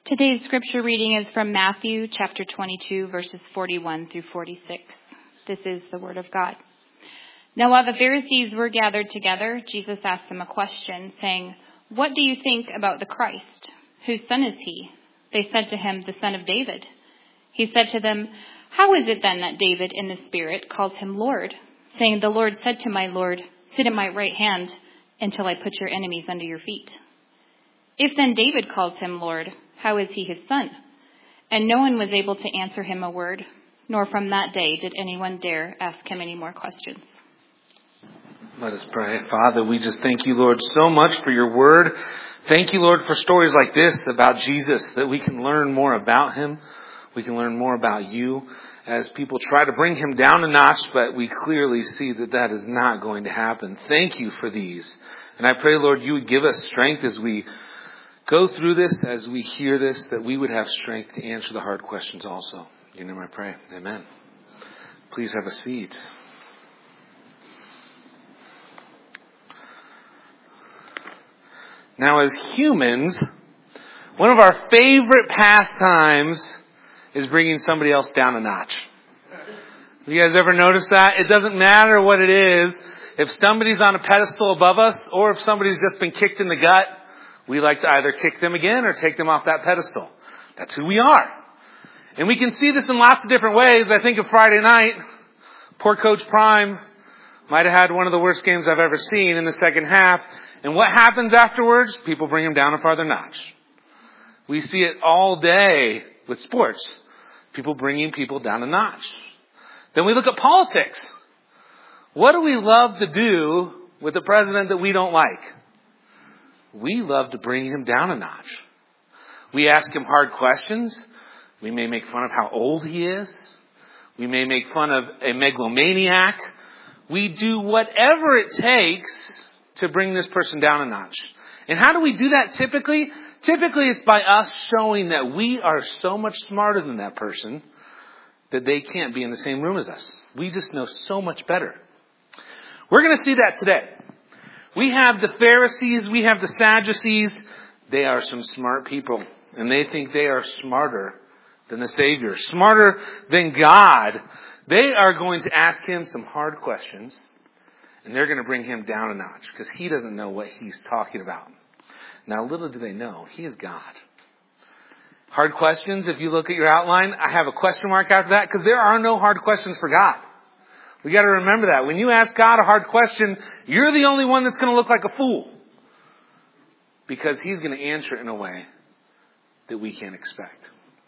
Today's scripture reading is from Matthew chapter 22, verses 41 through 46. This is the word of God. Now while the Pharisees were gathered together, Jesus asked them a question, saying, "What do you think about the Christ? Whose son is he?" They said to him, "The son of David." He said to them, "How is it then that David in the Spirit calls him Lord, saying, 'The Lord said to my Lord, sit at my right hand until I put your enemies under your feet'? If then David calls him Lord, how is he his son?" And no one was able to answer him a word, nor from that day did anyone dare ask him any more questions. Let us pray. Father, we just thank you, Lord, so much for your word. Thank you, Lord, for stories like this about Jesus, that we can learn more about him. We can learn more about you as people try to bring him down a notch, but we clearly see that that is not going to happen. Thank you for these. And I pray, Lord, you would give us strength as we go through this, as we hear this, that we would have strength to answer the hard questions also. In your name I pray. Amen. Please have a seat. Now, as humans, one of our favorite pastimes is bringing somebody else down a notch. Have you guys ever noticed that? It doesn't matter what it is. If somebody's on a pedestal above us, or if somebody's just been kicked in the gut, we like to either kick them again or take them off that pedestal. That's who we are. And we can see this in lots of different ways. I think of Friday night. Poor Coach Prime might have had one of the worst games I've ever seen in the second half. And what happens afterwards? People bring him down a farther notch. We see it all day with sports. People bringing people down a notch. Then we look at politics. What do we love to do with the president that we don't like? We love to bring him down a notch. We ask him hard questions. We may make fun of how old he is. We may make fun of a megalomaniac. We do whatever it takes to bring this person down a notch. And how do we do that typically? Typically it's by us showing that we are so much smarter than that person that they can't be in the same room as us. We just know so much better. We're going to see that today. We have the Pharisees, we have the Sadducees. They are some smart people. And they think they are smarter than the Savior, smarter than God. They are going to ask him some hard questions. And they're going to bring him down a notch because he doesn't know what he's talking about. Now, little do they know, he is God. Hard questions, if you look at your outline, I have a question mark after that because there are no hard questions for God. We got to remember that. When you ask God a hard question, you're the only one that's going to look like a fool. Because he's going to answer it in a way that we can't expect.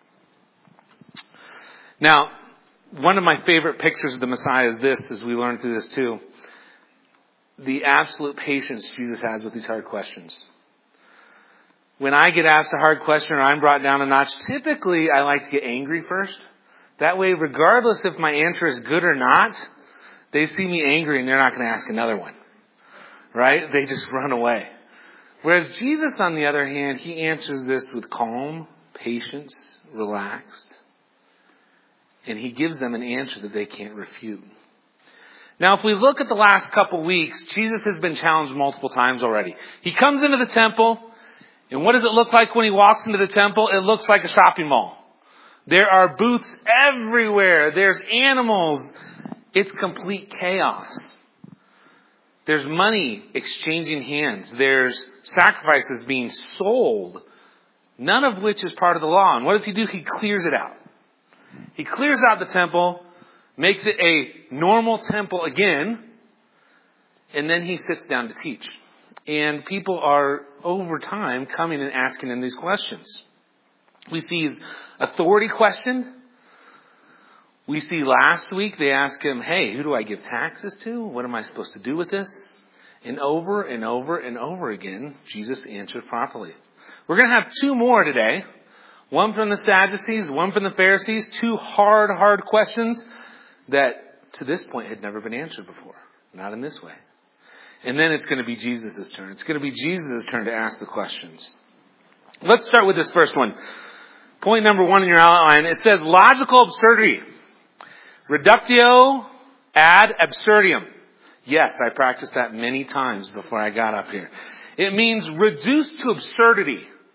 Now, one of my favorite pictures of the Messiah is this, as we learn through this too. The absolute patience Jesus has with these hard questions. When I get asked a hard question or I'm brought down a notch, typically I like to get angry first. That way, regardless if my answer is good or not, they see me angry and they're not going to ask another one. Right? They just run away. Whereas Jesus, on the other hand, he answers this with calm, patience, relaxed. And he gives them an answer that they can't refute. Now, if we look at the last couple weeks, Jesus has been challenged multiple times already. He comes into the temple, and what does it look like when he walks into the temple? It looks like a shopping mall. There are booths everywhere. There's animals. It's complete chaos. There's money exchanging hands. There's sacrifices being sold, none of which is part of the law. And what does he do? He clears it out. He clears out the temple, makes it a normal temple again, and then he sits down to teach. And people are, over time, coming and asking him these questions. We see his authority questioned. We see last week they asked him, hey, who do I give taxes to? What am I supposed to do with this? And over and over and over again, Jesus answered properly. We're going to have two more today. One from the Sadducees, one from the Pharisees. Two hard questions that to this point had never been answered before. Not in this way. And then it's going to be Jesus' turn. It's going to be Jesus' turn to ask the questions. Let's start with this first one. Point number 1 in your outline. It says logical absurdity. Reductio ad absurdum. Yes, I practiced that many times before I got up here. It means reduced to absurdity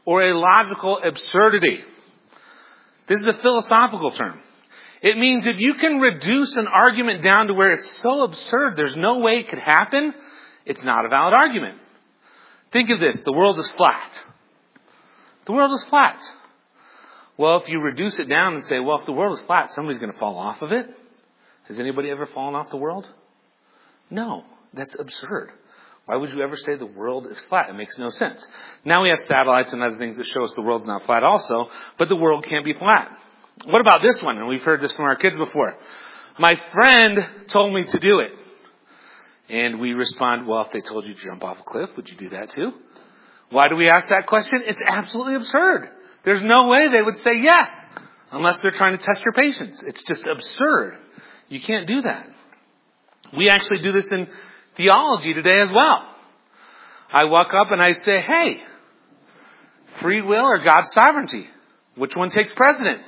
or a logical absurdity. This is a philosophical term. It means if you can reduce an argument down to where it's so absurd, there's no way it could happen, it's not a valid argument. Think of this. The world is flat. The world is flat. Well, if you reduce it down and say, well, if the world is flat, somebody's going to fall off of it. Has anybody ever fallen off the world? No, that's absurd. Why would you ever say the world is flat? It makes no sense. Now we have satellites and other things that show us the world's not flat also, but the world can't be flat. What about this one? And we've heard this from our kids before. My friend told me to do it. And we respond, well, if they told you to jump off a cliff, would you do that too? Why do we ask that question? It's absolutely absurd. There's no way they would say yes, unless they're trying to test your patience. It's just absurd. You can't do that. We actually do this in theology today as well. I walk up and I say, hey, free will or God's sovereignty? Which one takes precedence?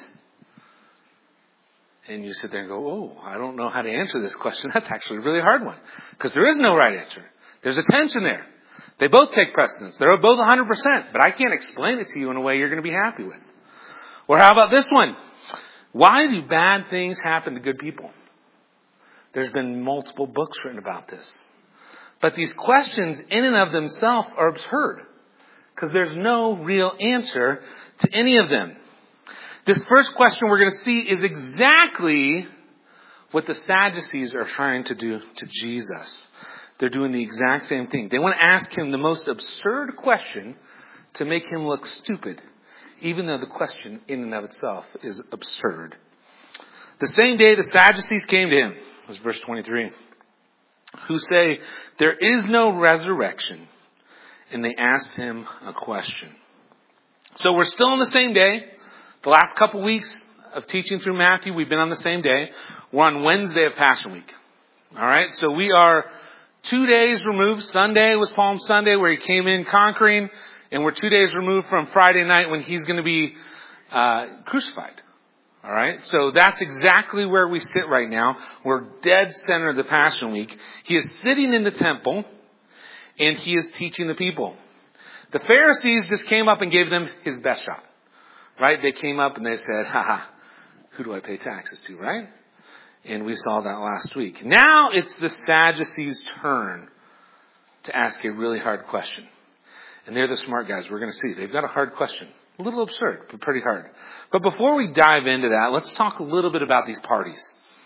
And you sit there and go, oh, I don't know how to answer this question. That's actually a really hard one. Because there is no right answer. There's a tension there. They both take precedence. They're both 100%. But I can't explain it to you in a way you're going to be happy with. Or how about this one? Why do bad things happen to good people? There's been multiple books written about this. But these questions in and of themselves are absurd. Because there's no real answer to any of them. This first question we're going to see is exactly what the Sadducees are trying to do to Jesus. They're doing the exact same thing. They want to ask him the most absurd question to make him look stupid, even though the question in and of itself is absurd. The same day the Sadducees came to him, was verse 23, who say, there is no resurrection, and they asked him a question. So we're still on the same day. The last couple weeks of teaching through Matthew, we've been on the same day. We're on Wednesday of Passion Week. All right, so we are 2 days removed. Sunday was Palm Sunday, where he came in conquering, and we're 2 days removed from Friday night when he's going to be crucified. All right, so that's exactly where we sit right now. We're dead center of the Passion Week. He is sitting in the temple, and he is teaching the people. The Pharisees just came up and gave them his best shot. Right? They came up and they said, who do I pay taxes to, right? And we saw that last week. Now it's the Sadducees' turn to ask a really hard question. And they're the smart guys. We're going to see. They've got a hard question. A little absurd, but pretty hard. But before we dive into that, let's talk a little bit about these parties.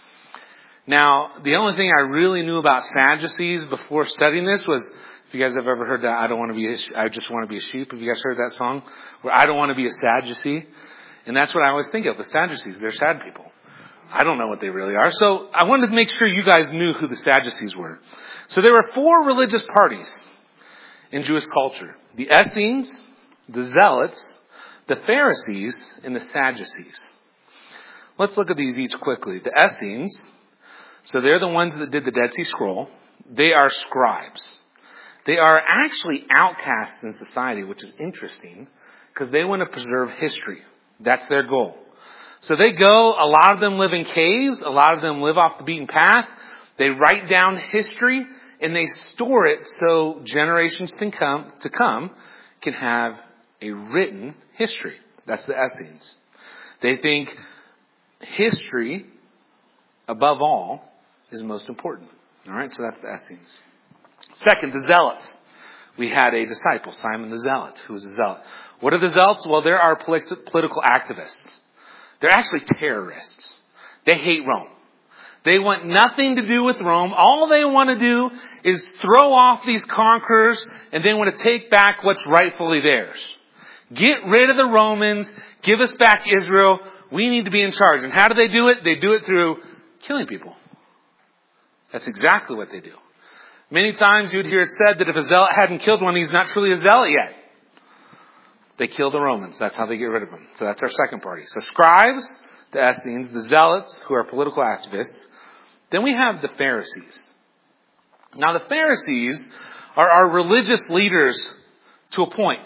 Now, the only thing I really knew about Sadducees before studying this was, if you guys have ever heard that, I just want to be a sheep. Have you guys heard that song? Where I don't want to be a Sadducee. And that's what I always think of, the Sadducees. They're sad people. I don't know what they really are. So I wanted to make sure you guys knew who the Sadducees were. So there were 4 religious parties in Jewish culture. The Essenes, the Zealots, the Pharisees, and the Sadducees. Let's look at these each quickly. The Essenes, so they're the ones that did the Dead Sea Scroll. They are scribes. They are actually outcasts in society, which is interesting, because they want to preserve history. That's their goal. So they go, a lot of them live in caves, a lot of them live off the beaten path. They write down history, and they store it so generations to come can have a written history. That's the Essenes. They think history, above all, is most important. All right, so that's the Essenes. Second, the Zealots. We had a disciple, Simon the Zealot, who was a zealot. What are the Zealots? Well, there are political activists. They're actually terrorists. They hate Rome. They want nothing to do with Rome. All they want to do is throw off these conquerors and they want to take back what's rightfully theirs. Get rid of the Romans. Give us back Israel. We need to be in charge. And how do they do it? They do it through killing people. That's exactly what they do. Many times you'd hear it said that if a zealot hadn't killed one, he's not truly a zealot yet. They kill the Romans. That's how they get rid of them. So that's our second party. So scribes, the Essenes, the Zealots, who are political activists. Then we have the Pharisees. Now the Pharisees are our religious leaders to a point.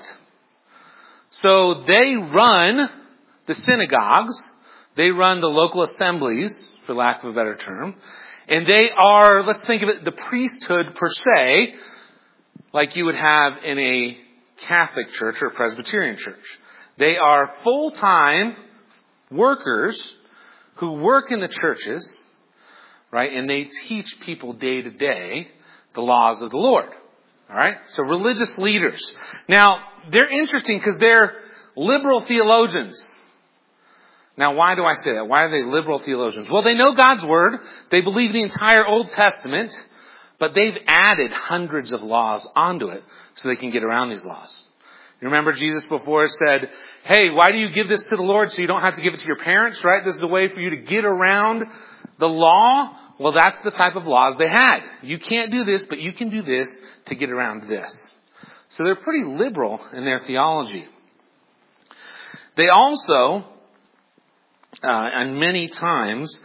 So they run the synagogues. They run the local assemblies, for lack of a better term. And they are, let's think of it, the priesthood per se, like you would have in a Catholic Church or Presbyterian Church. They are full-time workers who work in the churches, right? And they teach people day to day the laws of the Lord. All right? So religious leaders. Now, they're interesting because they're liberal theologians. Now, why do I say that? Why are they liberal theologians? Well, they know God's Word. They believe the entire Old Testament, but they've added hundreds of laws onto it so they can get around these laws. You remember Jesus before said, hey, why do you give this to the Lord so you don't have to give it to your parents, right? This is a way for you to get around the law. Well, that's the type of laws they had. You can't do this, but you can do this to get around this. So they're pretty liberal in their theology. They also, and many times,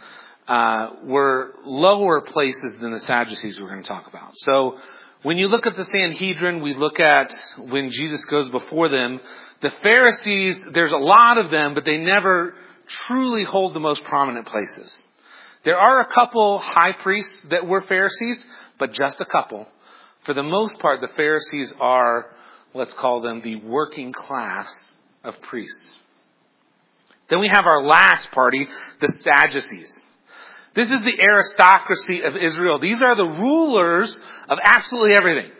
were lower places than the Sadducees we're going to talk about. So when you look at the Sanhedrin, we look at when Jesus goes before them, the Pharisees, there's a lot of them, but they never truly hold the most prominent places. There are a couple high priests that were Pharisees, but just a couple. For the most part, the Pharisees are, let's call them the working class of priests. Then we have our last party, the Sadducees. This is the aristocracy of Israel. These are the rulers of absolutely everything.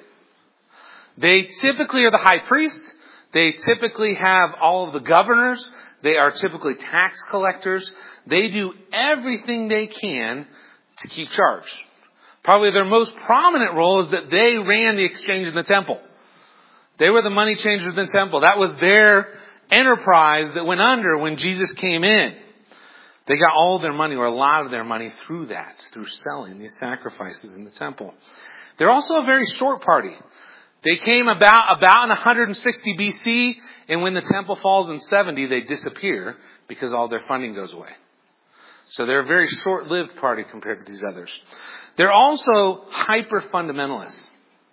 They typically are the high priest. They typically have all of the governors. They are typically tax collectors. They do everything they can to keep charge. Probably their most prominent role is that they ran the exchange in the temple. They were the money changers in the temple. That was their enterprise that went under when Jesus came in. They got all their money, or a lot of their money, through that, through selling these sacrifices in the temple. They're also a very short party. They came about in 160 BC, and when the temple falls in 70, they disappear because all their funding goes away. So they're a very short-lived party compared to these others. They're also hyper-fundamentalists.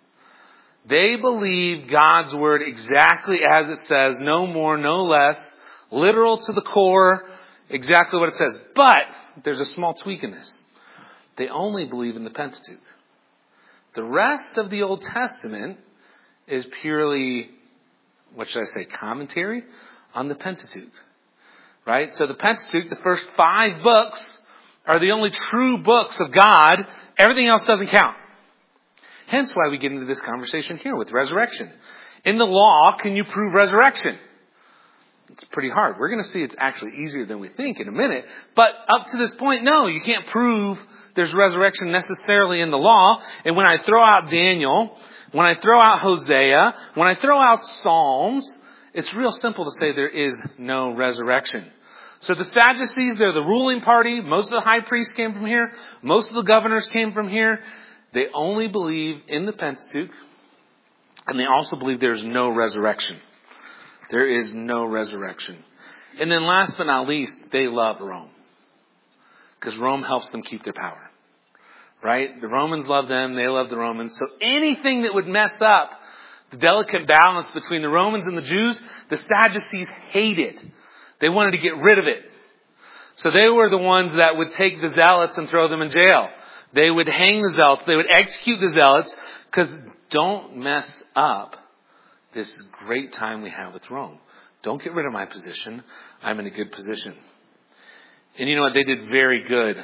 They believe God's Word exactly as it says, no more, no less, literal to the core, exactly what it says. But there's a small tweak in this. They only believe in the Pentateuch. The rest of the Old Testament is purely, what should I say, commentary on the Pentateuch. Right? So the Pentateuch, the first 5 books, are the only true books of God. Everything else doesn't count. Hence why we get into this conversation here with resurrection. In the law, can you prove resurrection? It's pretty hard. We're going to see it's actually easier than we think in a minute. But up to this point, no, you can't prove there's resurrection necessarily in the law. And when I throw out Daniel, when I throw out Hosea, when I throw out Psalms, it's real simple to say there is no resurrection. So the Sadducees, they're the ruling party. Most of the high priests came from here. Most of the governors came from here. They only believe in the Pentateuch. And they also believe there's no resurrection. There is no resurrection. And then last but not least, they love Rome. Because Rome helps them keep their power. Right? The Romans love them. They love the Romans. So anything that would mess up the delicate balance between the Romans and the Jews, the Sadducees hated. They wanted to get rid of it. So they were the ones that would take the zealots and throw them in jail. They would hang the zealots. They would execute the zealots. Because don't mess up this great time we have with Rome. Don't get rid of my position. I'm in a good position. And you know what? They did very good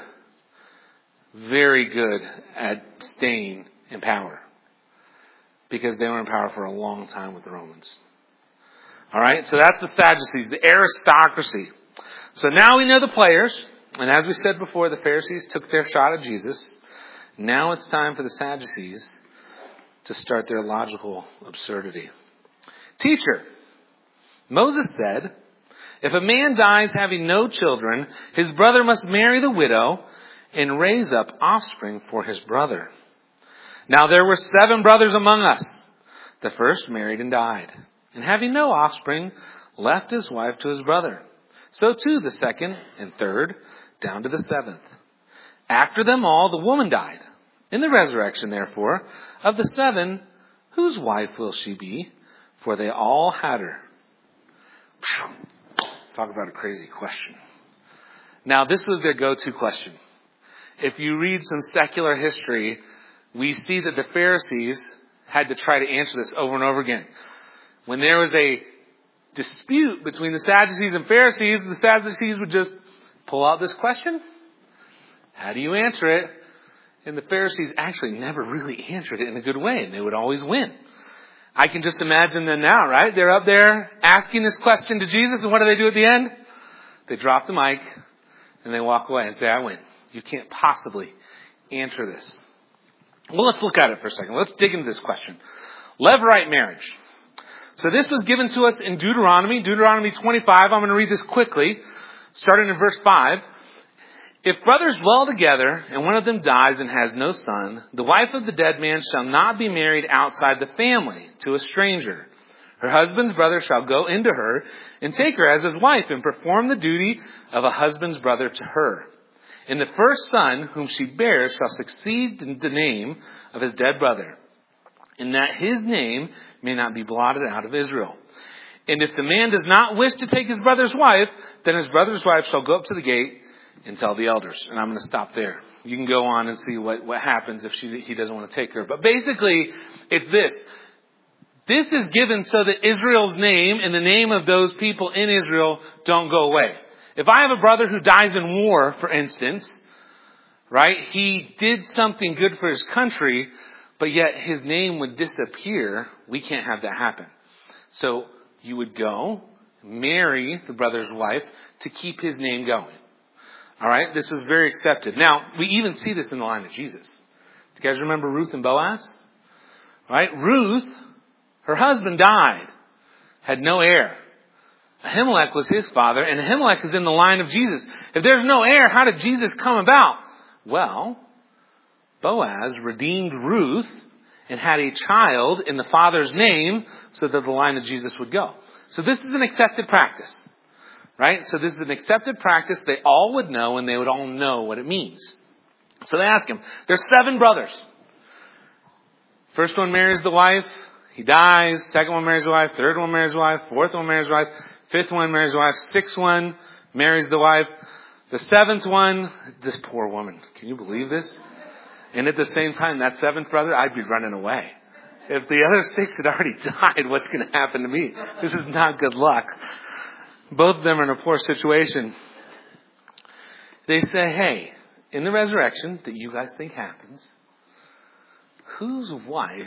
at staying in power. Because they were in power for a long time with the Romans. Alright, so that's the Sadducees, the aristocracy. So now we know the players. And as we said before, the Pharisees took their shot at Jesus. Now it's time for the Sadducees to start their logical absurdity. Teacher, Moses said, if a man dies having no children, his brother must marry the widow and raise up offspring for his brother. Now there were 7 brothers among us. The first married and died, and having no offspring, left his wife to his brother. So too the second and third, down to the 7th. After them all, the woman died. In the resurrection, therefore, of the 7, whose wife will she be? For they all had her. Talk about a crazy question. Now, this was their go-to question. If you read some secular history, we see that the Pharisees had to try to answer this over and over again. when there was a dispute between the Sadducees and Pharisees, the Sadducees would just pull out this question. How do you answer it? And the Pharisees actually never really answered it in a good way, and they would always win. I can just imagine them now, right? They're up there asking this question to Jesus, and what do they do at the end? They drop the mic, and they walk away and say, I win. You can't possibly answer this. Well, let's look at it for a second. Let's dig into this question. Levirate marriage. So this was given to us in Deuteronomy 25. I'm going to read this quickly, starting in verse 5. If brothers dwell together, and one of them dies and has no son, the wife of the dead man shall not be married outside the family to a stranger. Her husband's brother shall go into her and take her as his wife and perform the duty of a husband's brother to her. And the first son whom she bears shall succeed in the name of his dead brother, and that his name may not be blotted out of Israel. And if the man does not wish to take his brother's wife, then his brother's wife shall go up to the gate and tell the elders. And I'm going to stop there. You can go on and see what happens if he doesn't want to take her. But basically, it's this. This is given so that Israel's name and the name of those people in Israel don't go away. If I have a brother who dies in war, for instance, right, he did something good for his country, but yet his name would disappear, we can't have that happen. So you would go, marry the brother's wife to keep his name going. All right, this was very accepted. Now, we even see this in the line of Jesus. Do you guys remember Ruth and Boaz? Right? Ruth, her husband died, had no heir. Ahimelech was his father, and Ahimelech is in the line of Jesus. If there's no heir, how did Jesus come about? Well, Boaz redeemed Ruth and had a child in the father's name so that the line of Jesus would go. So this is an accepted practice. Right? So this is an accepted practice. They all would know, and they would all know what it means. So they ask him. There's 7 brothers. First one marries the wife. He dies. Second one marries the wife. Third one marries the wife. Fourth one marries the wife. Fifth one marries the wife. Sixth one marries the wife. The 7th one, this poor woman. Can you believe this? And at the same time, that 7th brother, I'd be running away. If the other 6 had already died, what's going to happen to me? This is not good luck. Both of them are in a poor situation. They say, hey, in the resurrection that you guys think happens, whose wife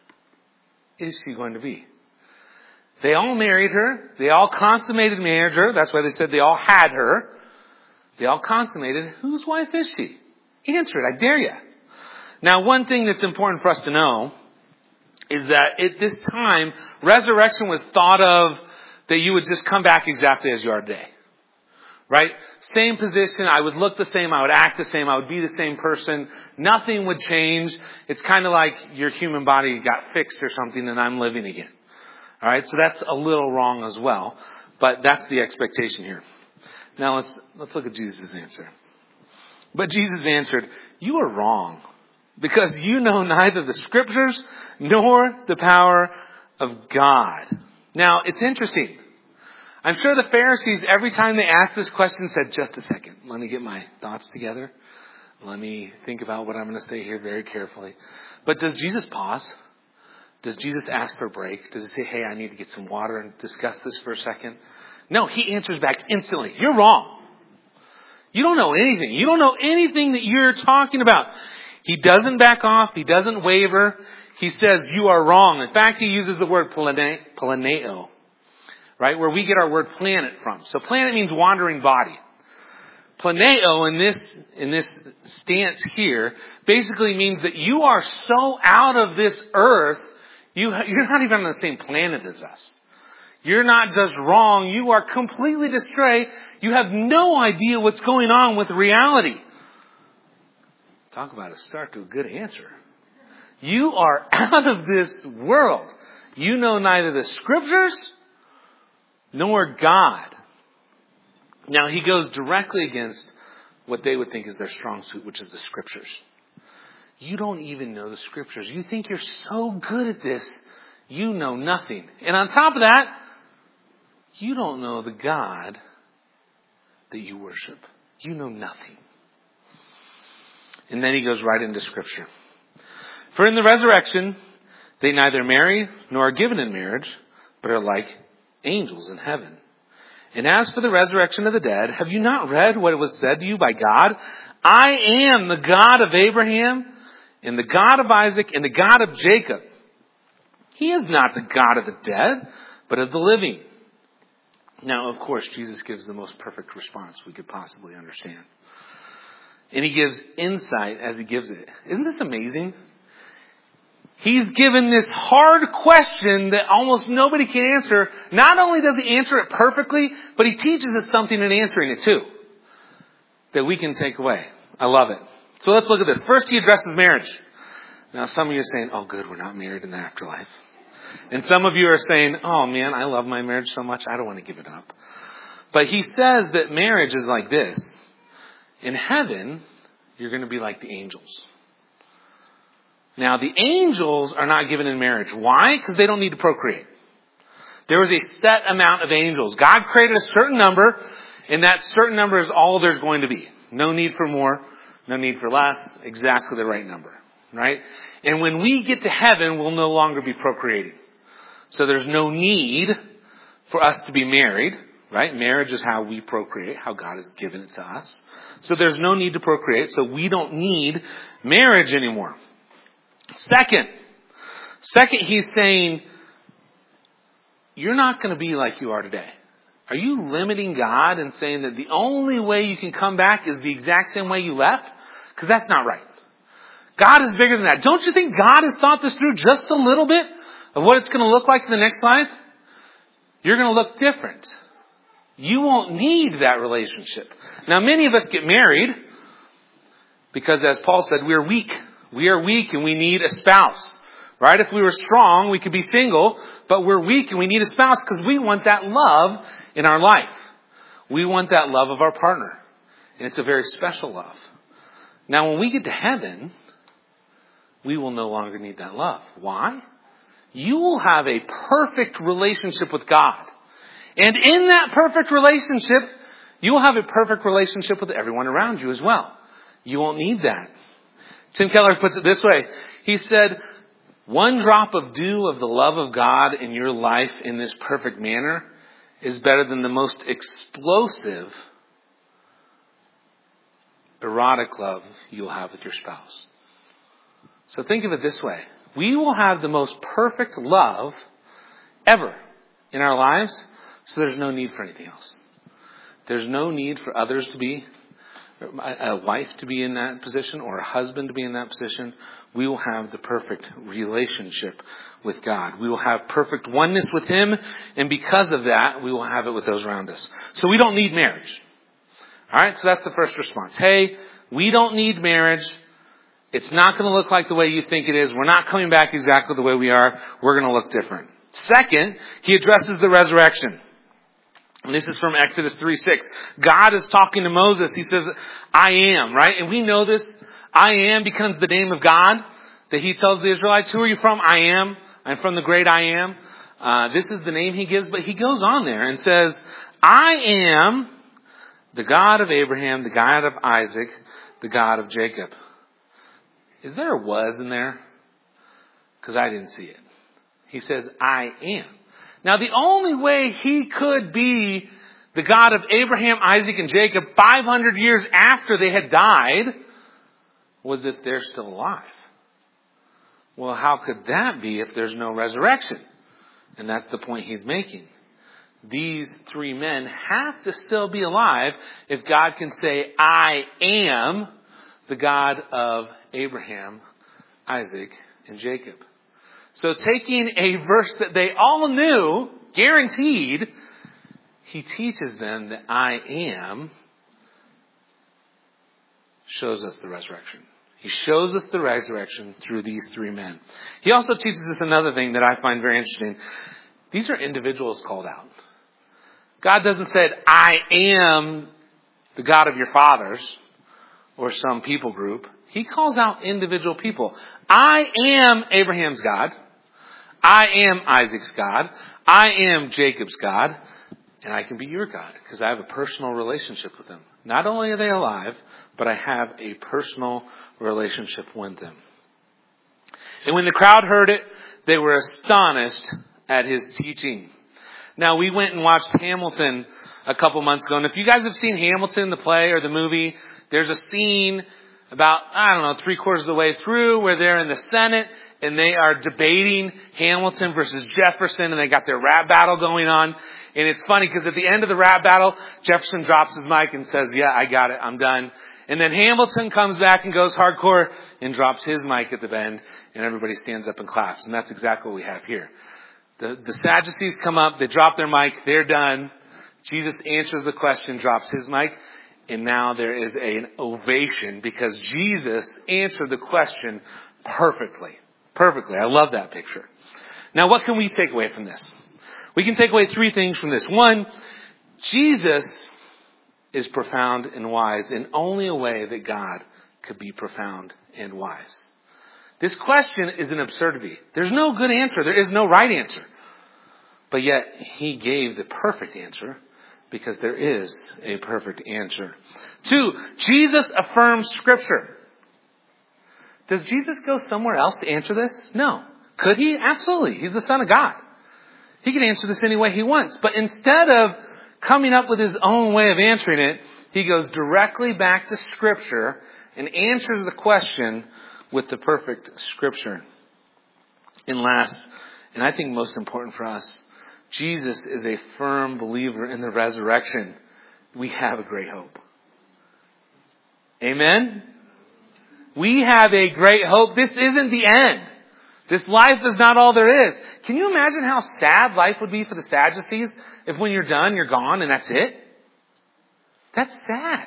is she going to be? They all married her. They all consummated marriage her. That's why they said they all had her. They all consummated. Whose wife is she? Answer it. I dare you. Now, one thing that's important for us to know is that at this time, resurrection was thought of that you would just come back exactly as you are today. Right? Same position. I would look the same. I would act the same. I would be the same person. Nothing would change. It's kind of like your human body got fixed or something and I'm living again. All right? So that's a little wrong as well. But that's the expectation here. Now let's look at Jesus' answer. But Jesus answered, you are wrong, because you know neither the scriptures nor the power of God. Now, it's interesting. I'm sure the Pharisees, every time they asked this question, said, just a second, let me get my thoughts together. Let me think about what I'm going to say here very carefully. But does Jesus pause? Does Jesus ask for a break? Does he say, hey, I need to get some water and discuss this for a second? No, he answers back instantly. You're wrong. You don't know anything. You don't know anything that you're talking about. He doesn't back off. He doesn't waver. He says, you are wrong. In fact, he uses the word planeo, right? Where we get our word planet from. So planet means wandering body. Planeo in this stance here basically means that you are so out of this earth, you're not even on the same planet as us. You're not just wrong. You are completely astray. You have no idea what's going on with reality. Talk about a start to a good answer. You are out of this world. You know neither the scriptures nor God. Now he goes directly against what they would think is their strong suit, which is the scriptures. You don't even know the scriptures. You think you're so good at this. You know nothing. And on top of that, you don't know the God that you worship. You know nothing. And then he goes right into scripture. For in the resurrection, they neither marry nor are given in marriage, but are like angels in heaven. And as for the resurrection of the dead, have you not read what was said to you by God? I am the God of Abraham, and the God of Isaac, and the God of Jacob. He is not the God of the dead, but of the living. Now, of course, Jesus gives the most perfect response we could possibly understand. And he gives insight as he gives it. Isn't this amazing? He's given this hard question that almost nobody can answer. Not only does he answer it perfectly, but he teaches us something in answering it too, that we can take away. I love it. So let's look at this. First, he addresses marriage. Now, some of you are saying, oh, good, we're not married in the afterlife. And some of you are saying, oh, man, I love my marriage so much, I don't want to give it up. But he says that marriage is like this. In heaven, you're going to be like the angels. Now, the angels are not given in marriage. Why? Because they don't need to procreate. There is a set amount of angels. God created a certain number, and that certain number is all there's going to be. No need for more, no need for less, exactly the right number, right? And when we get to heaven, we'll no longer be procreating. So there's no need for us to be married, right? Marriage is how we procreate, how God has given it to us. So there's no need to procreate, so we don't need marriage anymore. Second, he's saying, you're not going to be like you are today. Are you limiting God and saying that the only way you can come back is the exact same way you left? Because that's not right. God is bigger than that. Don't you think God has thought this through just a little bit of what it's going to look like in the next life? You're going to look different. You won't need that relationship. Now, many of us get married because, as Paul said, we are weak. We are weak and we need a spouse. Right? If we were strong, we could be single, but we're weak and we need a spouse because we want that love in our life. We want that love of our partner. And it's a very special love. Now, when we get to heaven, we will no longer need that love. Why? You will have a perfect relationship with God. And in that perfect relationship, you will have a perfect relationship with everyone around you as well. You won't need that. Tim Keller puts it this way. He said, one drop of dew of the love of God in your life in this perfect manner is better than the most explosive erotic love you'll have with your spouse. So think of it this way. We will have the most perfect love ever in our lives, so there's no need for anything else. There's no need for others to be, a wife to be in that position or a husband to be in that position. We will have the perfect relationship with God. We will have perfect oneness with Him, and because of that, we will have it with those around us. So we don't need marriage. All right, so that's the first response. Hey, we don't need marriage. It's not going to look like the way you think it is. We're not coming back exactly the way we are. We're going to look different. Second, he addresses the resurrection. And this is from Exodus 3:6. God is talking to Moses. He says, I am, right? And we know this. I am becomes the name of God that he tells the Israelites. Who are you from? I am. I'm from the great I am. This is the name he gives. But he goes on there and says, I am the God of Abraham, the God of Isaac, the God of Jacob. Is there a was in there? Because I didn't see it. He says, I am. Now, the only way he could be the God of Abraham, Isaac, and Jacob 500 years after they had died was if they're still alive. Well, how could that be if there's no resurrection? And that's the point he's making. These three men have to still be alive if God can say, I am the God of Abraham, Isaac, and Jacob. So taking a verse that they all knew, guaranteed, he teaches them that I am shows us the resurrection. He shows us the resurrection through these three men. He also teaches us another thing that I find very interesting. These are individuals called out. God doesn't say, I am the God of your fathers or some people group. He calls out individual people. I am Abraham's God. I am Isaac's God. I am Jacob's God. And I can be your God because I have a personal relationship with them. Not only are they alive, but I have a personal relationship with them. And when the crowd heard it, they were astonished at his teaching. Now, we went and watched Hamilton a couple months ago. And if you guys have seen Hamilton, the play or the movie, there's a scene about, 3/4 of the way through where they're in the Senate and they are debating Hamilton versus Jefferson, and they got their rap battle going on. And it's funny because at the end of the rap battle, Jefferson drops his mic and says, "Yeah, I got it. I'm done." And then Hamilton comes back and goes hardcore and drops his mic at the end, and everybody stands up and claps. And that's exactly what we have here. The Sadducees come up, they drop their mic, they're done. Jesus answers the question, drops his mic, and now there is an ovation because Jesus answered the question perfectly. Perfectly. I love that picture. Now, what can we take away from this? We can take away 3 things from this. 1, Jesus is profound and wise in only a way that God could be profound and wise. This question is an absurdity. There's no good answer. There is no right answer. But yet, he gave the perfect answer because there is a perfect answer. 2, Jesus affirms Scripture. Does Jesus go somewhere else to answer this? No. Could he? Absolutely. He's the Son of God. He can answer this any way he wants. But instead of coming up with his own way of answering it, he goes directly back to Scripture and answers the question with the perfect Scripture. And last, and I think most important for us, Jesus is a firm believer in the resurrection. We have a great hope. Amen? We have a great hope. This isn't the end. This life is not all there is. Can you imagine how sad life would be for the Sadducees if when you're done, you're gone and that's it? That's sad.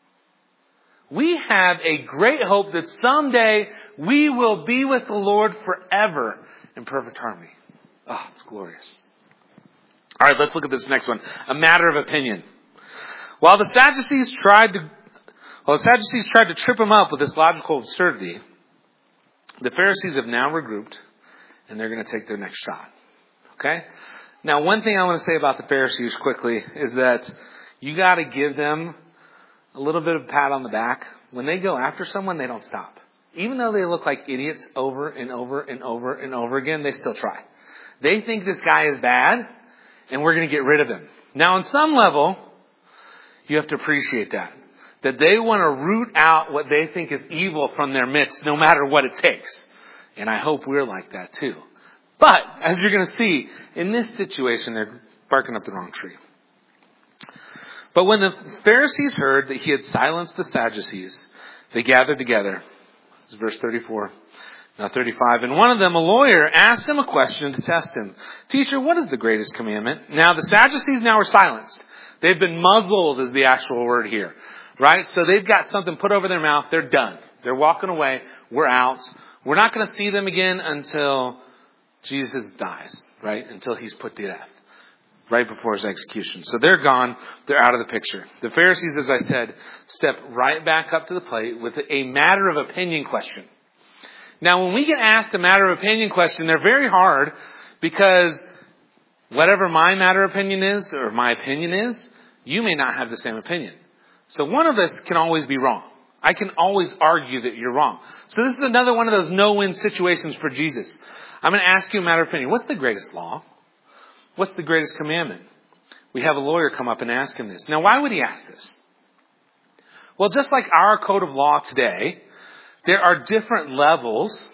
We have a great hope that someday we will be with the Lord forever in perfect harmony. Oh, it's glorious. All right, let's look at this next one. A matter of opinion. While the Sadducees tried to trip him up with this logical absurdity, the Pharisees have now regrouped and they're going to take their next shot. Okay? Now, one thing I want to say about the Pharisees quickly is that you got to give them a little bit of a pat on the back. When they go after someone, they don't stop. Even though they look like idiots over and over and over and over again, they still try. They think this guy is bad and we're going to get rid of him. Now, on some level, you have to appreciate that. That they want to root out what they think is evil from their midst, no matter what it takes. And I hope we're like that too. But, as you're going to see, in this situation, they're barking up the wrong tree. But when the Pharisees heard that he had silenced the Sadducees, they gathered together. This is verse 34. Now 35. And one of them, a lawyer, asked him a question to test him. "Teacher, what is the greatest commandment?" Now the Sadducees now are silenced. They've been muzzled is the actual word here. Right? So they've got something put over their mouth. They're done. They're walking away. We're out. We're not going to see them again until Jesus dies. Right? Until he's put to death. Right before his execution. So they're gone. They're out of the picture. The Pharisees, as I said, step right back up to the plate with a matter of opinion question. Now, when we get asked a matter of opinion question, they're very hard because whatever my matter of opinion is, or my opinion is, you may not have the same opinion. So one of us can always be wrong. I can always argue that you're wrong. So this is another one of those no-win situations for Jesus. I'm going to ask you a matter of opinion. What's the greatest law? What's the greatest commandment? We have a lawyer come up and ask him this. Now, why would he ask this? Well, just like our code of law today, there are different levels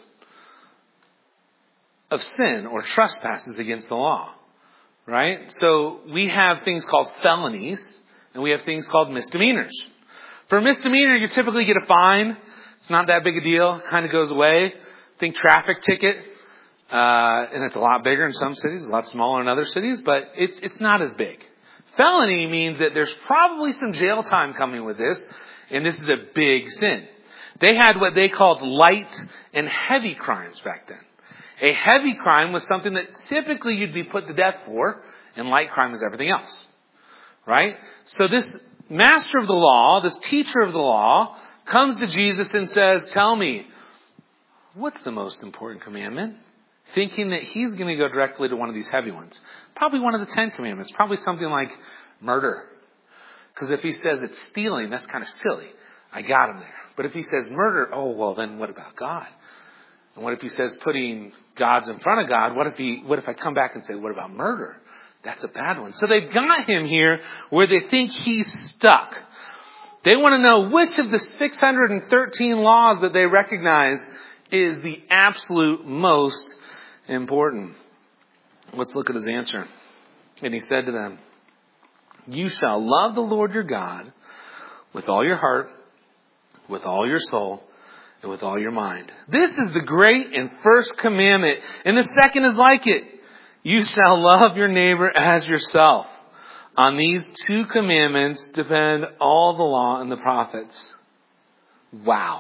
of sin or trespasses against the law. Right? So we have things called felonies and we have things called misdemeanors. For a misdemeanor, you typically get a fine. It's not that big a deal. It kind of goes away. Think traffic ticket. And it's a lot bigger in some cities, a lot smaller in other cities, but it's not as big. Felony means that there's probably some jail time coming with this, and this is a big sin. They had what they called light and heavy crimes back then. A heavy crime was something that typically you'd be put to death for, and light crime is everything else. Right? So this master of the law, this teacher of the law, comes to Jesus and says, "Tell me, what's the most important commandment?" Thinking that he's going to go directly to one of these heavy ones. Probably one of the 10 commandments. Probably something like murder. Because if he says it's stealing, that's kind of silly. I got him there. But if he says murder, oh, well, then what about God? And what if he says putting gods in front of God? What if I come back and say, what about murder? That's a bad one. So they've got him here where they think he's stuck. They want to know which of the 613 laws that they recognize is the absolute most important. Let's look at his answer. And he said to them, you shall love the Lord your God with all your heart, with all your soul, and with all your mind. This is the great and first commandment. And the second is like it. You shall love your neighbor as yourself. On these two commandments depend all the law and the prophets. Wow.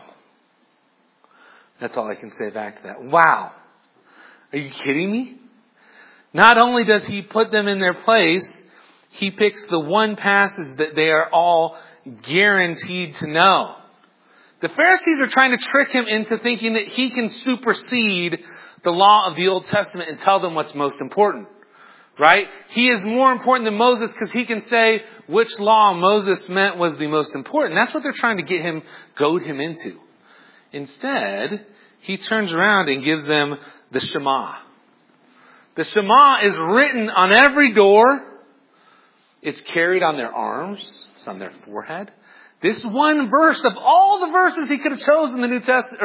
That's all I can say back to that. Wow. Are you kidding me? Not only does he put them in their place, he picks the one passage that they are all guaranteed to know. The Pharisees are trying to trick him into thinking that he can supersede the law of the Old Testament and tell them what's most important. Right? He is more important than Moses because he can say which law Moses meant was the most important. That's what they're trying to goad him into. Instead, he turns around and gives them the Shema. The Shema is written on every door. It's carried on their arms. It's on their forehead. This one verse of all the verses he could have chosen in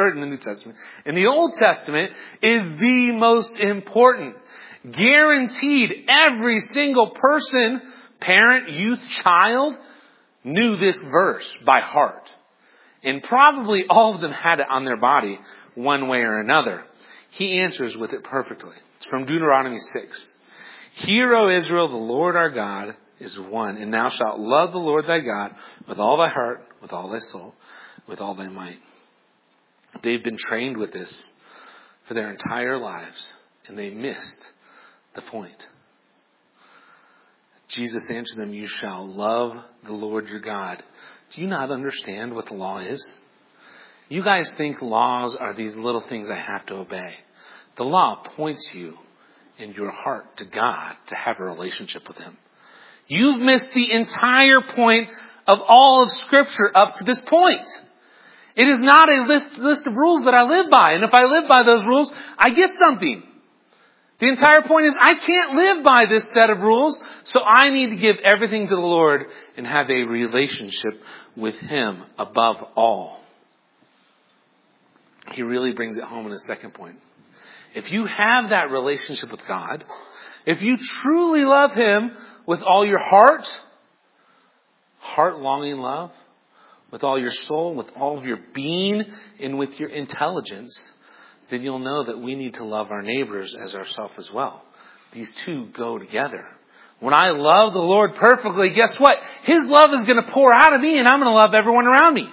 the Old Testament is the most important. Guaranteed every single person, parent, youth, child, knew this verse by heart. And probably all of them had it on their body one way or another. He answers with it perfectly. It's from Deuteronomy 6. Hear, O Israel, the Lord our God is one, and thou shalt love the Lord thy God with all thy heart, with all thy soul, with all thy might. They've been trained with this for their entire lives, and they missed the point. Jesus answered them, you shall love the Lord your God. Do you not understand what the law is? You guys think laws are these little things I have to obey. The law points you in your heart to God to have a relationship with Him. You've missed the entire point of all of Scripture up to this point. It is not a list of rules that I live by. And if I live by those rules, I get something. The entire point is I can't live by this set of rules, so I need to give everything to the Lord and have a relationship with Him above all. He really brings it home in his second point. If you have that relationship with God, if you truly love Him with all your heart longing love, with all your soul, with all of your being, and with your intelligence, then you'll know that we need to love our neighbors as ourselves as well. These two go together. When I love the Lord perfectly, guess what? His love is going to pour out of me, and I'm going to love everyone around me.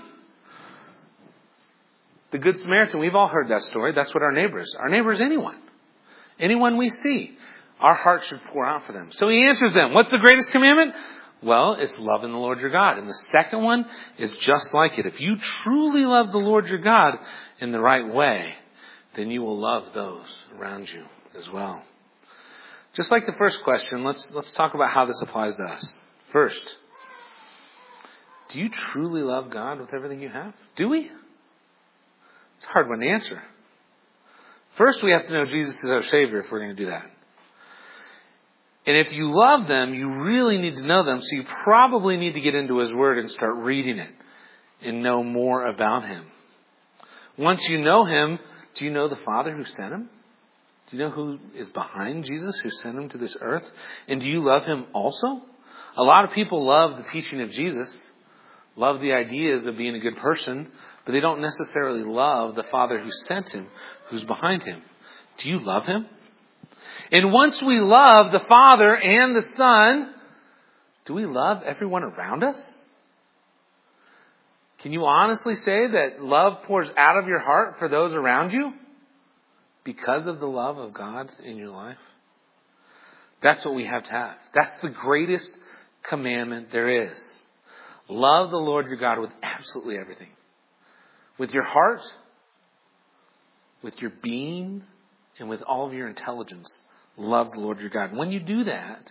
The Good Samaritan, we've all heard that story. That's what our neighbor is. Our neighbor is anyone. Anyone we see. Our heart should pour out for them. So he answers them. What's the greatest commandment? Well, it's loving the Lord your God. And the second one is just like it. If you truly love the Lord your God in the right way, then you will love those around you as well. Just like the first question, let's talk about how this applies to us. First, do you truly love God with everything you have? Do we? It's a hard one to answer. First, we have to know Jesus is our Savior if we're going to do that. And if you love them, you really need to know them. So you probably need to get into His Word and start reading it and know more about Him. Once you know Him, do you know the Father who sent Him? Do you know who is behind Jesus, who sent Him to this earth? And do you love Him also? A lot of people love the teaching of Jesus, love the ideas of being a good person, but they don't necessarily love the Father who sent Him, who's behind Him. Do you love Him? And once we love the Father and the Son, do we love everyone around us? Can you honestly say that love pours out of your heart for those around you because of the love of God in your life? That's what we have to have. That's the greatest commandment there is. Love the Lord your God with absolutely everything. With your heart, with your being, and with all of your intelligence. Love the Lord your God. When you do that,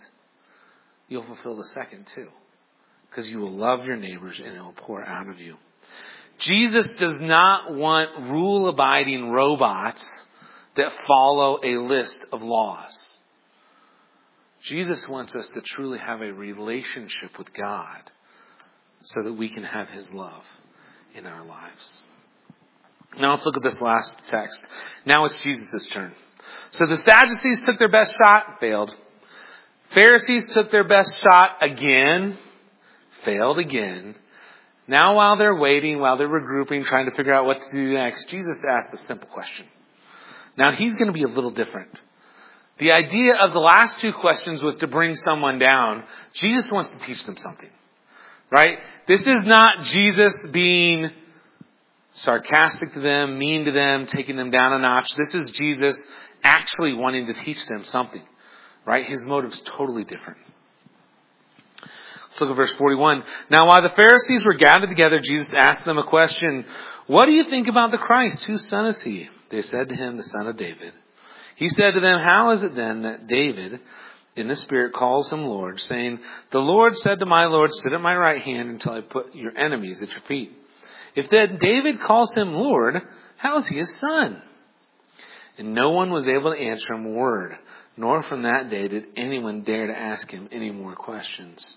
you'll fulfill the second too. Because you will love your neighbors and it will pour out of you. Jesus does not want rule-abiding robots that follow a list of laws. Jesus wants us to truly have a relationship with God so that we can have His love in our lives. Now let's look at this last text. Now it's Jesus' turn. So the Sadducees took their best shot, failed. Pharisees took their best shot again, failed again. Now while they're waiting, while they're regrouping, trying to figure out what to do next, Jesus asked a simple question. Now he's going to be a little different. The idea of the last two questions was to bring someone down. Jesus wants to teach them something. Right? This is not Jesus being sarcastic to them, mean to them, taking them down a notch. This is Jesus actually wanting to teach them something. Right? His motive's totally different. Let's look at verse 41. Now while the Pharisees were gathered together, Jesus asked them a question. What do you think about the Christ? Whose son is he? They said to him, the son of David. He said to them, how is it then that David in the Spirit calls him Lord, saying, the Lord said to my Lord, sit at my right hand until I put your enemies at your feet. If then David calls him Lord, how is he his son? And no one was able to answer him a word, nor from that day did anyone dare to ask him any more questions.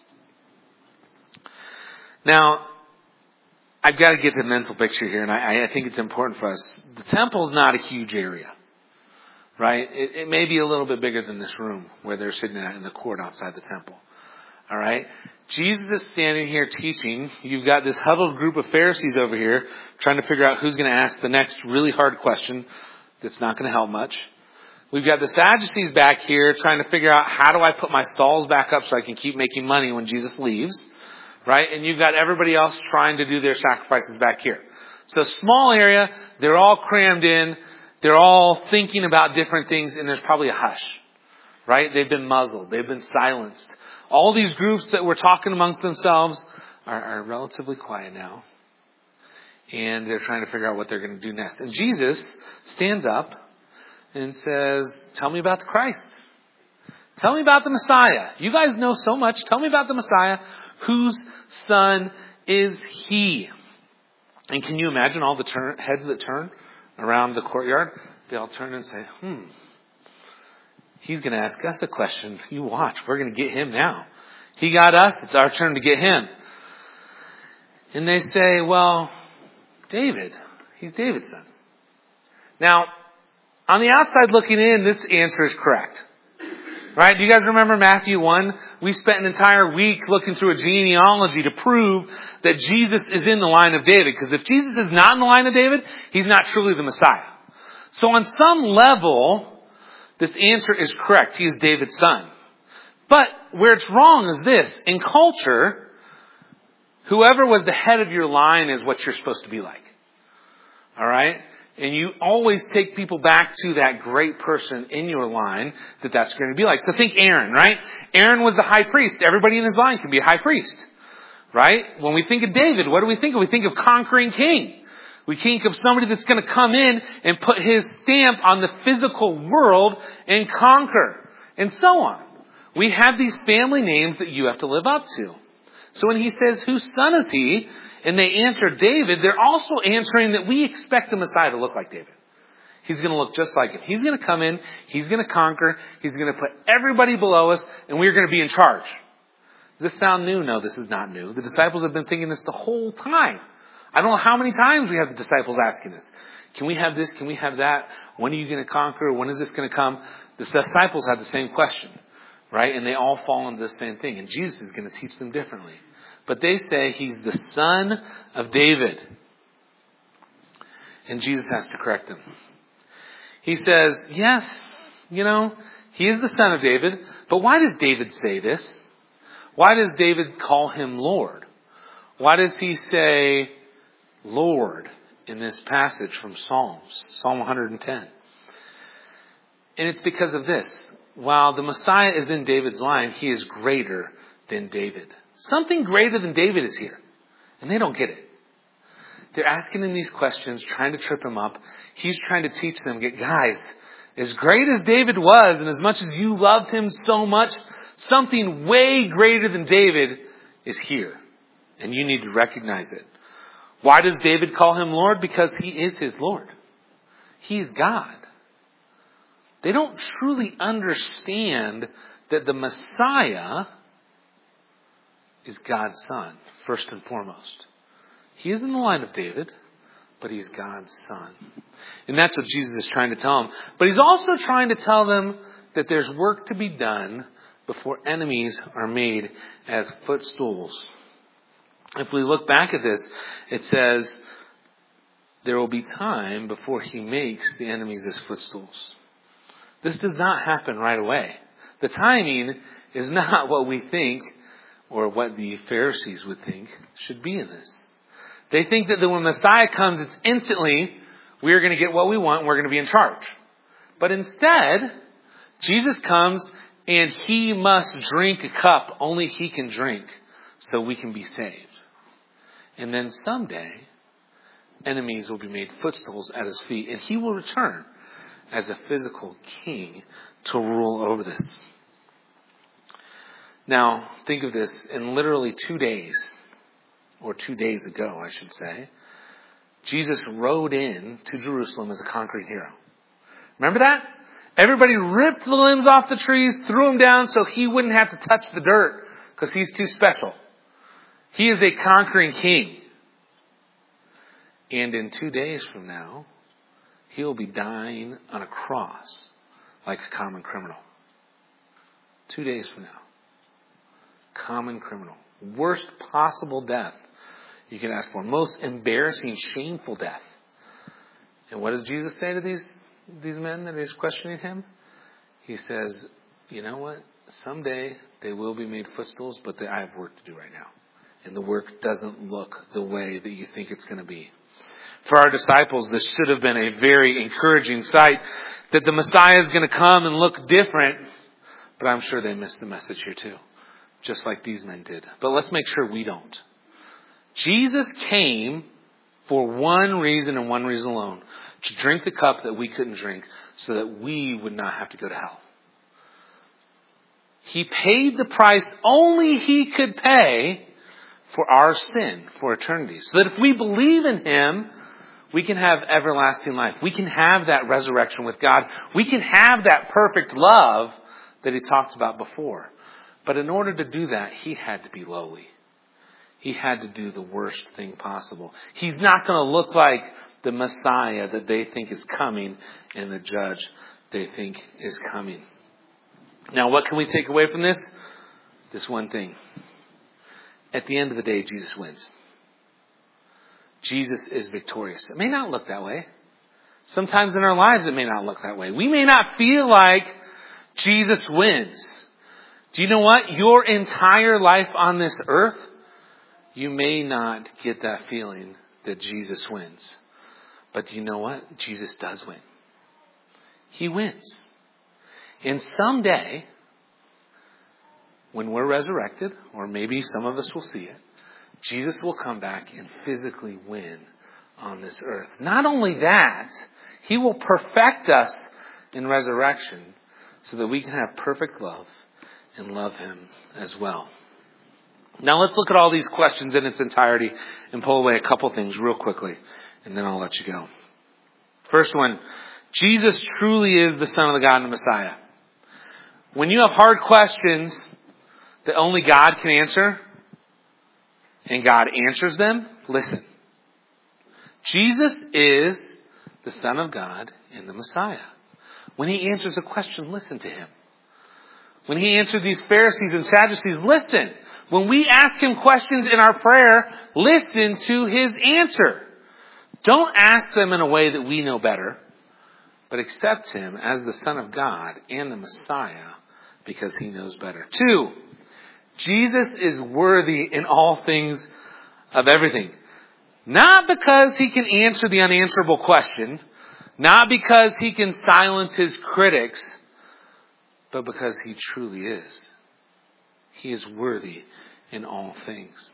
Now, I've got to get the mental picture here, and I think it's important for us. The temple's not a huge area, right? It may be a little bit bigger than this room where they're sitting at in the court outside the temple. All right? Jesus is standing here teaching. You've got this huddled group of Pharisees over here trying to figure out who's going to ask the next really hard question that's not going to help much. We've got the Sadducees back here trying to figure out how do I put my stalls back up so I can keep making money when Jesus leaves. Right? And you've got everybody else trying to do their sacrifices back here. So small area, they're all crammed in, they're all thinking about different things, and there's probably a hush. Right? They've been muzzled, they've been silenced. All these groups that were talking amongst themselves are relatively quiet now. And they're trying to figure out what they're going to do next. And Jesus stands up and says, tell me about the Christ. Tell me about the Messiah. You guys know so much. Tell me about the Messiah. Whose son is he? And can you imagine all the heads that turn around the courtyard? They all turn and say, he's going to ask us a question. You watch. We're going to get him now. He got us. It's our turn to get him. And they say, well, David. He's David's son. Now, on the outside looking in, this answer is correct. Right? Do you guys remember Matthew 1? We spent an entire week looking through a genealogy to prove that Jesus is in the line of David. Because if Jesus is not in the line of David, he's not truly the Messiah. So on some level, this answer is correct. He is David's son. But where it's wrong is this. In culture, whoever was the head of your line is what you're supposed to be like. Alright? And you always take people back to that great person in your line that's going to be like. So think Aaron, right? Aaron was the high priest. Everybody in his line can be a high priest. Right? When we think of David, what do we think of? We think of conquering king. We think of somebody that's going to come in and put his stamp on the physical world and conquer. And so on. We have these family names that you have to live up to. So when he says, whose son is he? And they answer David, they're also answering that we expect the Messiah to look like David. He's going to look just like him. He's going to come in, he's going to conquer, he's going to put everybody below us, and we're going to be in charge. Does this sound new? No, this is not new. The disciples have been thinking this the whole time. I don't know how many times we have the disciples asking this. Can we have this? Can we have that? When are you going to conquer? When is this going to come? The disciples have the same question, right? And they all fall into the same thing. And Jesus is going to teach them differently. But they say he's the son of David. And Jesus has to correct them. He says, yes, he is the son of David. But why does David say this? Why does David call him Lord? Why does he say Lord in this passage from Psalms, Psalm 110? And it's because of this. While the Messiah is in David's line, he is greater than David. Something greater than David is here. And they don't get it. They're asking him these questions, trying to trip him up. He's trying to teach them, guys, as great as David was, and as much as you loved him so much, something way greater than David is here. And you need to recognize it. Why does David call him Lord? Because he is his Lord. He is God. They don't truly understand that the Messiah is God's son, first and foremost. He is in the line of David, but he's God's son. And that's what Jesus is trying to tell them. But he's also trying to tell them that there's work to be done before enemies are made as footstools. If we look back at this, it says there will be time before he makes the enemies as footstools. This does not happen right away. The timing is not what we think or what the Pharisees would think should be in this. They think that when Messiah comes, it's instantly, we are going to get what we want and we're going to be in charge. But instead, Jesus comes and he must drink a cup only he can drink so we can be saved. And then someday, enemies will be made footstools at his feet and he will return as a physical king to rule over this. Now, think of this. In literally 2 days, or 2 days ago, I should say, Jesus rode in to Jerusalem as a conquering hero. Remember that? Everybody ripped the limbs off the trees, threw them down so he wouldn't have to touch the dirt because he's too special. He is a conquering king. And in 2 days from now, he will be dying on a cross like a common criminal. 2 days from now. Common criminal. Worst possible death you can ask for. Most embarrassing, shameful death. And what does Jesus say to these men that is questioning him? He says, you know what? Someday they will be made footstools, but I have work to do right now. And the work doesn't look the way that you think it's going to be. For our disciples, this should have been a very encouraging sight that the Messiah is going to come and look different. But I'm sure they missed the message here too, just like these men did. But let's make sure we don't. Jesus came for one reason and one reason alone, to drink the cup that we couldn't drink so that we would not have to go to hell. He paid the price only he could pay for our sin, for eternity. So that if we believe in him, we can have everlasting life. We can have that resurrection with God. We can have that perfect love that he talked about before. But in order to do that, he had to be lowly. He had to do the worst thing possible. He's not going to look like the Messiah that they think is coming and the judge they think is coming. Now, what can we take away from this? This one thing. At the end of the day, Jesus wins. Jesus is victorious. It may not look that way. Sometimes in our lives, it may not look that way. We may not feel like Jesus wins. Do you know what? Your entire life on this earth, you may not get that feeling that Jesus wins. But do you know what? Jesus does win. He wins. And someday, when we're resurrected, or maybe some of us will see it, Jesus will come back and physically win on this earth. Not only that, he will perfect us in resurrection so that we can have perfect love and love him as well. Now let's look at all these questions in its entirety and pull away a couple things real quickly, and then I'll let you go. First one, Jesus truly is the Son of the God and the Messiah. When you have hard questions that only God can answer, and God answers them, listen. Jesus is the Son of God and the Messiah. When he answers a question, listen to him. When he answered these Pharisees and Sadducees, listen. When we ask him questions in our prayer, listen to his answer. Don't ask them in a way that we know better, but accept him as the Son of God and the Messiah because he knows better. 2, Jesus is worthy in all things of everything. Not because he can answer the unanswerable question, not because he can silence his critics, but because he truly is. He is worthy in all things.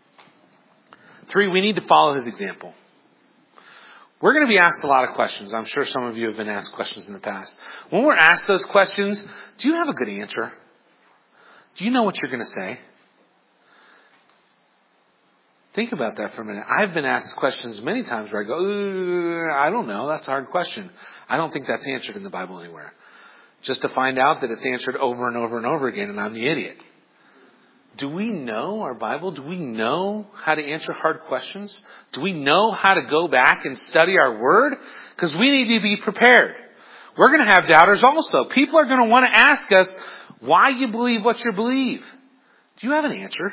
3, we need to follow his example. We're going to be asked a lot of questions. I'm sure some of you have been asked questions in the past. When we're asked those questions, do you have a good answer? Do you know what you're going to say? Think about that for a minute. I've been asked questions many times where I go, I don't know. That's a hard question. I don't think that's answered in the Bible anywhere. Just to find out that it's answered over and over and over again, and I'm the idiot. Do we know our Bible? Do we know how to answer hard questions? Do we know how to go back and study our Word? Because we need to be prepared. We're going to have doubters also. People are going to want to ask us why you believe what you believe. Do you have an answer?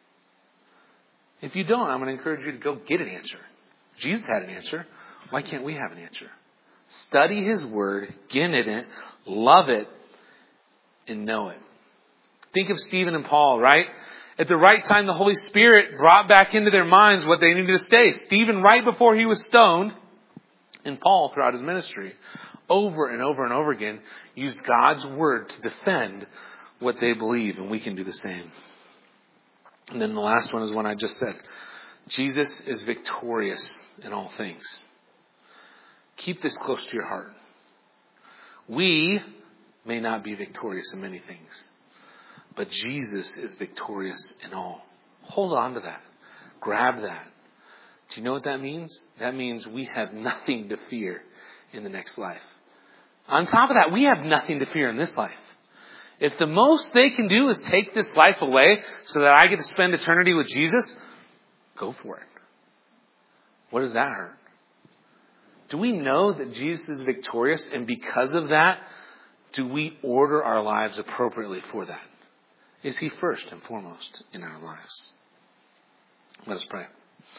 If you don't, I'm going to encourage you to go get an answer. Jesus had an answer. Why can't we have an answer? Study His Word, get in it, love it, and know it. Think of Stephen and Paul, right? At the right time, the Holy Spirit brought back into their minds what they needed to say. Stephen, right before he was stoned, and Paul, throughout his ministry, over and over and over again, used God's Word to defend what they believe, and we can do the same. And then the last one is one I just said. Jesus is victorious in all things. Keep this close to your heart. We may not be victorious in many things, but Jesus is victorious in all. Hold on to that. Grab that. Do you know what that means? That means we have nothing to fear in the next life. On top of that, we have nothing to fear in this life. If the most they can do is take this life away so that I get to spend eternity with Jesus, go for it. What does that hurt? Do we know that Jesus is victorious, and because of that, do we order our lives appropriately for that? Is He first and foremost in our lives? Let us pray.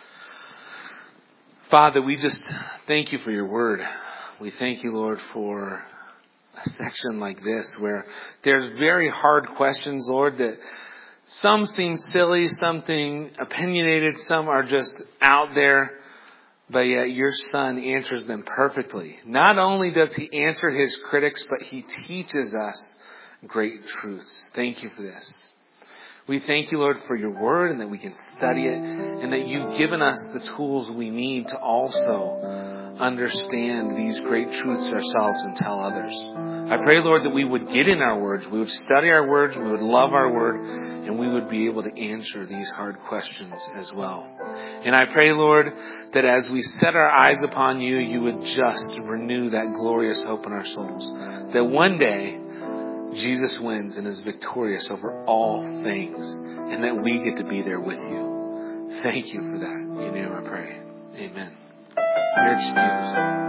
Father, we just thank You for Your Word. We thank You, Lord, for a section like this where there's very hard questions, Lord, that some seem silly, something opinionated, some are just out there, but yet Your Son answers them perfectly. Not only does He answer His critics, but He teaches us great truths. Thank You for this. We thank You, Lord, for Your Word and that we can study it and that You've given us the tools we need to also understand these great truths ourselves and tell others. I pray, Lord, that we would get in our words, we would study our words, we would love our Word, and we would be able to answer these hard questions as well. And I pray, Lord, that as we set our eyes upon You, You would just renew that glorious hope in our souls. That one day, Jesus wins and is victorious over all things, and that we get to be there with You. Thank You for that. In Your name I pray. Amen. You're excused.